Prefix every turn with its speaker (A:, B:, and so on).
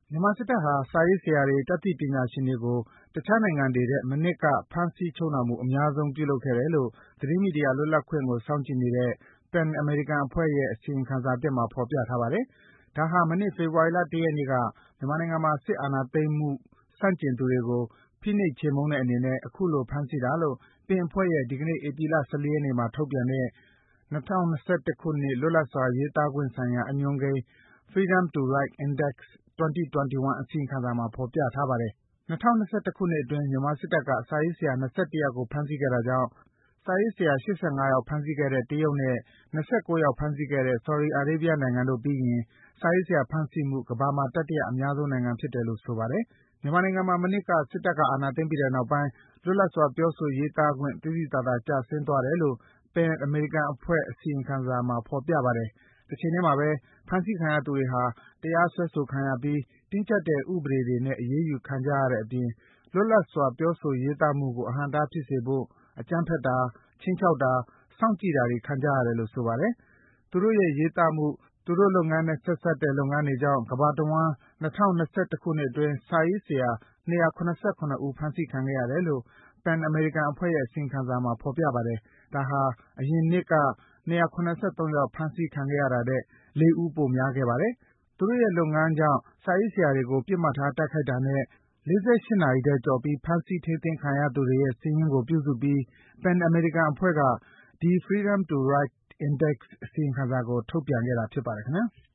A: မြန်မာစစ်တပ်ဟာ စာရေးဆရာတွေ၊ တတ်သိပညာရှင်တွေကို တခြားနိုင်ငံတွေထက် မနှစ်က ဖမ်းဆီးချုပ်နှောင်မှု အများဆုံး ပြုလုပ်ခဲ့တယ်လို့ သတင်းမီဒီယာ လွတ်လပ်ခွင့်ကို စောင့်ကြည့်နေတဲ့ PEN အမေရိကန်အဖွဲ့ရဲ့ အစီရင်ခံစာသစ်မှာ ဖော်ပြထားပါတယ်။ ဒါဟာ မနှစ် ဖေဖော်ဝါရီလ ၁ ရက်နေ့က မြန်မာနိုင်ငံမှာ စစ်အာဏာသိမ်းမှု ဆန့်ကျင်သူတွေကို ဖိနှိပ် ချေမှုန်းတဲ့အနေနဲ့ အခုလို ဖမ်းဆီးတာလို့ PEN အဖွဲ့ရဲ့ ဒီကနေ့ ဧပြီလ ၁၄ ရက်နေ့မှာ ထုတ်ပြန်တဲ့ ၂၀၂၁ ခုနှစ် လွတ်လပ်စွာ ရေးသားခွင့်ဆိုင်ရာ အညွှန်းကိန်း Freedom to Write Index 2021 အစီရင်ခံစာမှာ ဖော်ပြထားပါတယ်။ ၂၀၂၁ ခုနှစ်အတွင်း မြန်မာစစ်တပ်က စာရေးဆရာ ၂၁ ယောက်ကို ဖမ်းဆီးခဲ့တာကြောင့် စာရေးဆရာ ၈၅ ယောက် ဖမ်းဆီးခဲ့တဲ့ တရုတ်နဲ့ ၂၉ ယောက် ဖမ်းဆီးခဲ့တဲ့ ဆော်ဒီအာရေးဗီးယားနိုင်ငံတို့ပြီးရင် စာရေးဆရာ ဖမ်းဆီးမှု ကမ္ဘာမှာ တတိယအများဆုံးနိုင်ငံဖြစ်တယ်လို့ ဆိုပါတယ်။ မြန်မာနိုင်ငံမှာ မနှစ်က စစ်တပ်က အာဏာသိမ်းပြီးတဲ့နောက်ပိုင်း လွတ်လပ်စွာ ပြောဆို ရေးသားခွင့် သိသိသာသာ ကျဆင်းသွားတယ်လို့ PEN အမေရိကန်အဖွဲ့ အစီရင်ခံစာမှာ ဖော်ပြပါတယ်။ တချိန်ထဲမှာဘဲ ဖမ်းဆီးခံရသူတွေဟာ တရားစွဲဆိုခံရပြီး တင်းကျပ်တဲ့ ဥပဒေတွေနဲ့ အရေးယူခံကြရတဲ့အပြင် လွတ်လပ်စွာ ပြောဆို ရေးသားမှုကို အဟန့်အတားဖြစ်စေဖို့ အကြမ်းဖက်တာ၊ ခြိမ်းခြောက်တာ၊ စောင့်ကြည့်တာတွေ ခံကြရတယ်လို့ ဆိုပါတယ်။ သူတို့ရဲ့ ရေးသားမှု၊ သူတို့လုပ်ငန်းနဲ့ ဆက်စပ်တဲ့ လုပ်ငန်းတွေကြောင့် ကမ္ဘာတဝန်း ၂၀၂၁ ခုနှစ်အတွင်း စာရေးဆရာ ၂၇၇ ဦး ဖမ်းဆီးခံခဲ့ရတယ်လို့ PEN အမေရိကန်အဖွဲ့ရဲ့ အစီရင်ခံစာမှာ ဖော်ပြပါတယ်။ ဒါဟာ အရင်နှစ်က ၂၇၃ ယောက် ဖမ်းဆီးခံခဲ့ရတာထက် ၄ ဦး ပိုများခဲ့ပါတယ်။ သူတို့ရဲ့လုပ်ငန်းကြောင့် စာရေးဆရာတွေကို ပစ်မှတ်ထား တိုက်ခိုက်တာနဲ့ ၄၈ နာရီထက်ကျော်ပြီး ဖမ်းဆီး ထိန်းသိမ်းခံရသူတွေရဲ့ စာရင်းကို ပြုစုပြီး PEN အမေရိကန်အဖွဲ့က ဒီ Freedom to Write Index အစီရင်ခံစာကို ထုတ်ပြန်ခဲ့တာ ဖြစ်ပါတယ် ခင်ဗျား။